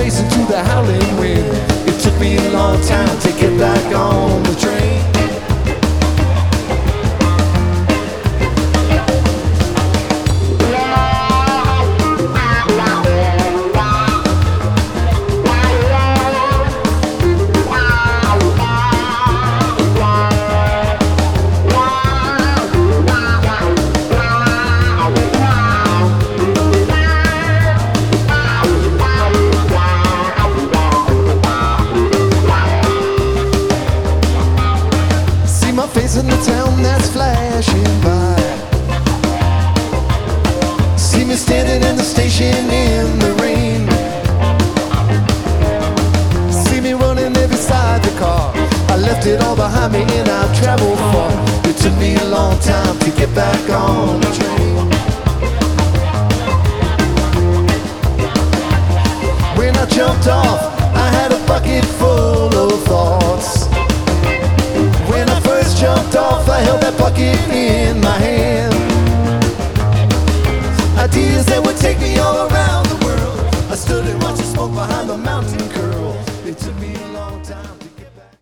racing to the howling wind. It took me a long time to get back on the train. In the town that's flashing by, see me standing in the station in the rain, see me running there beside the car. I left it all behind me and I've traveled far. It took me a long time to get back on the train. When I jumped off, I had a bucket full of thoughts. When I first jumped off, I held that bucket in my hand. Ideas that would take me all around the world. I stood and watched the smoke behind the mountain curl. It took me